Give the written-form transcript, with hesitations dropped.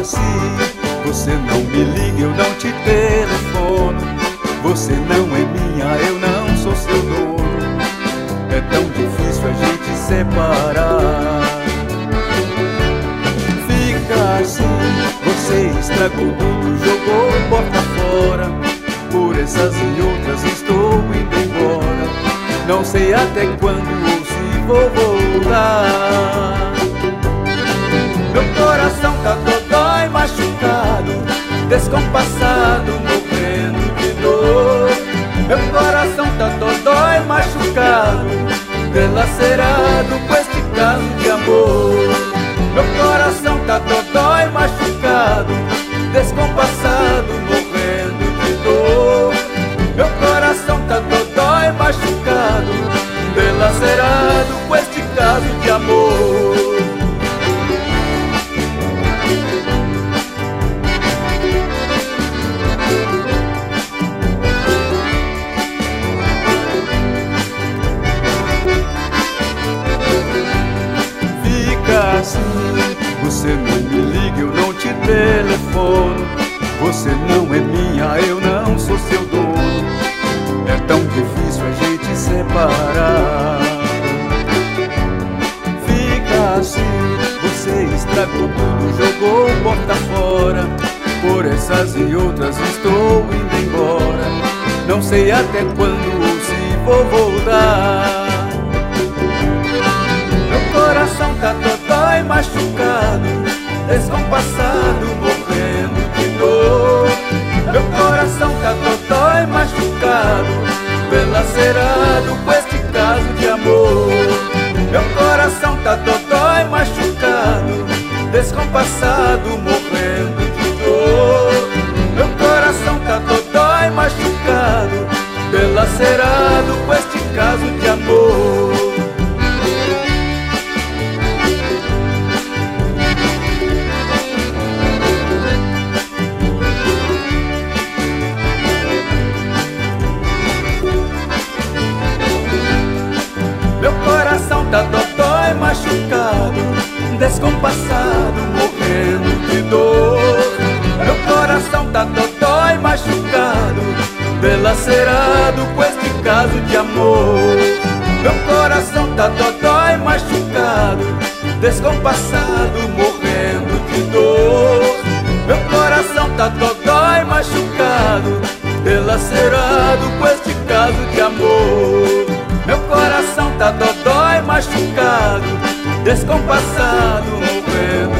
assim. Você não me liga, eu não te telefono. Você não é minha, eu não sou seu dono. É tão difícil a gente separar. Fica assim, você estragou tudo, jogou porta fora. Por essas e outras estou indo embora. Não sei até quando ou se vou voltar. Meu coração tá dodói, machucado, descompassado, morrendo de dor. Meu coração tá dodói, machucado, dilacerado com este caso de amor. Meu coração tá dodói, machucado, descompassado, morrendo de dor. Meu coração tá dodói, machucado, dilacerado com este caso de amor. Assim, você não me liga, eu não te telefono. Você não é minha, eu não sou seu dono. É tão difícil a gente separar. Fica assim, você estragou tudo, jogou porta fora. Por essas e outras estou indo embora. Não sei até quando ou se vou voltar. Meu coração tá dodói, machucado, descompassado, morrendo de dor. Meu coração tá dodói, machucado, dilacerado com este caso de amor. Meu coração tá dodói, machucado, descompassado, morrendo de dor. Meu coração tá dodói, machucado, dilacerado com este caso de amor. Tá dodói, machucado, descompassado, morrendo de dor. Meu coração tá dodói, machucado, dilacerado com este caso de amor. Meu coração tá dodói, machucado, descompassado, morrendo de dor. Meu coração tá dodói, machucado, dilacerado com este caso de amor. Meu coração tá dodói, machucado, descompassado, morrendo